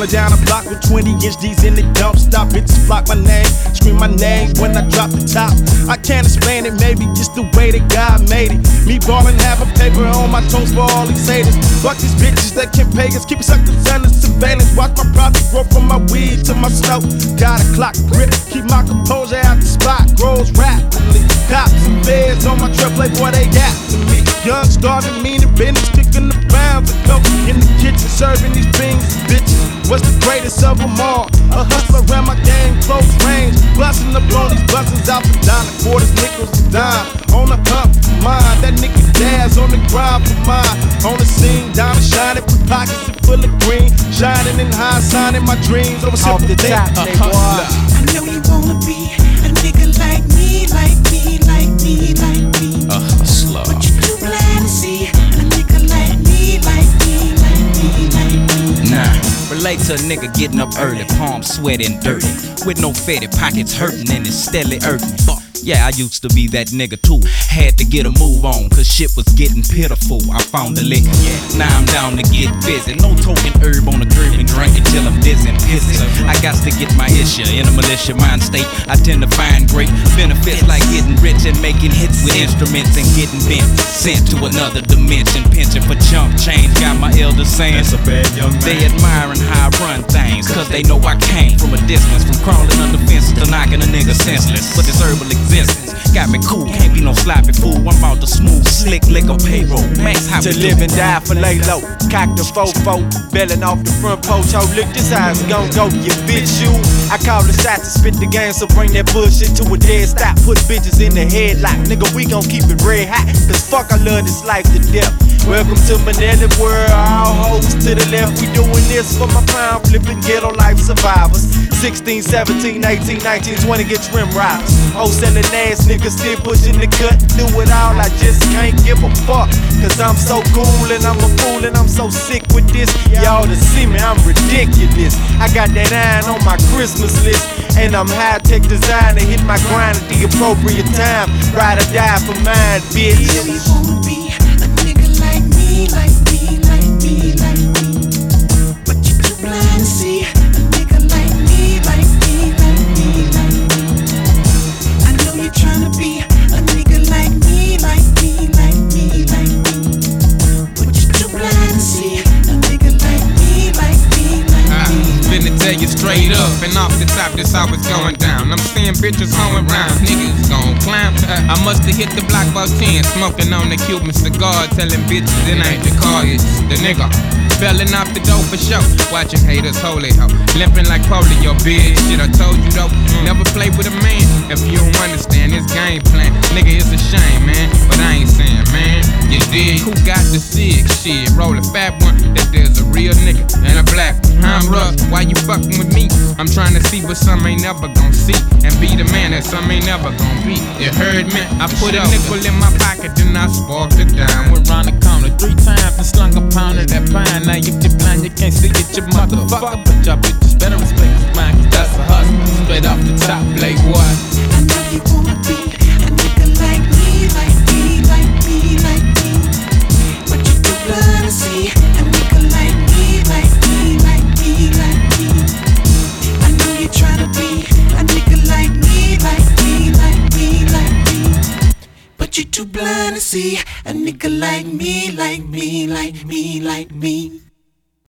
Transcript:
down the block with 20-inch D's and they don't stop. Bitches flock my name, scream my name when I drop the top. I can't explain it, maybe just the way that God made it. Me ballin', have a paper on my toes for all these haters. Fuck these bitches that can't pay us, keep suckers under surveillance. Watch my profit grow from my weed to my snow. Got a clock grip, keep my composure out the spot. Grows rapidly, cops and feds on my trip, playboy, they after me. Young, starving, mean and business, kicking the pounds of coke in the kitchen, serving these beans and bitches. What's the greatest of them all? A hustler around my game, close range, busting up on these buses out for dollar, quarters, nickels, and dime. On the hump for mine, that nigga Daz on the grind for mine. On the scene, diamond shining with pockets and full of green, shining in high, signing my dreams over off the top, nigga. I know you wanna be a nigga like me, like me, like me, like me. Hustler. But you too blind to see a nigga like me, like me, like me, like me. Nah, relate to a nigga getting up early, palms sweating dirty, with no fetty, pockets hurting and it's steadily hurting. Yeah, I used to be that nigga too. Had to get a move on, cause shit was getting pitiful. I found the liquor, now I'm down to get busy. No token herb on the curb and drinking till I'm dizzy and pissy. I got to get my issue in a militia mind state. I tend to find great benefits like getting rich and making hits with instruments and getting bent, sent to another dimension. Pension for chump change, got my elders saying that's a bad young man. They admiring how I run things, cause they know I came from a distance, from crawling under fences to knocking a nigga senseless. But this herbal existence got me cool, can't be no sloppy fool. I'm about to smooth, slick liquor payroll. Max how to live and die for lay low. Cock the fofo, belling off the front porch. Ho, look, this how it's gon' go, you bitch, you. I call the shots and spit the game, so bring that bullshit to a dead stop. Put bitches in the headlock, nigga, we gon' keep it red hot. Cause fuck, I love this life to death. Welcome to Manelli world, all hoes to the left. We doing this for my pound flipping ghetto life survivors. 16, 17, 18, 19, 20 get trim riders. Wholesaling ass niggas still pushing the cut. Do it all, I just can't give a fuck. Cause I'm so cool and I'm a fool and I'm so sick with this. Y'all to see me, I'm ridiculous. I got that iron on my Christmas list. And I'm high-tech designer, hit my grind at the appropriate time. Ride or die for mine, bitch. I know you wanna be a nigga like me, like me, like me, like me. But you too blind to see a nigga like me, like me, like me, like me. I know you're trying to be a nigga like me, like me, like me, like me. But you too blind to see a nigga like me, like me, like me. Finna tell you straight up and off the top, this how it's going down. I'm seeing bitches all around, niggas gon' climb. I musta hit the block about 10, smoking on the Cuban cigar, telling bitches it ain't the car, it's the nigga. Belling off the dough for sure, watching haters holy ho, limping like polio, bitch. Shit I told you though, never play with a man if you don't understand his game plan. Nigga, it's a shame, man, but I ain't saying, man. You dig? Who got the sick shit? Roll a fat one, that there's a real nigga and a black one. I'm rough, why you fucking with me? I'm trying to see what some ain't never gon' see, and be the man that some ain't never gon' be. You heard me? I put a nickel in my pocket, then I sparked a dime. Went round the corner 3 times and slung a pound of that pine. Now if you're blind, you can't see it, you motherfucker. But y'all bitches better respect mine, cause that's a hustle. Straight off the top, play boy. I know you wanna be a nigga like me, like me, like me, like me. But you too blind to see a nigga like me, like me, like me, like me. I know you're trying to be a nigga like me, like me, like me, like me. But you too blind to see a nigga like me, like me, like me, like me.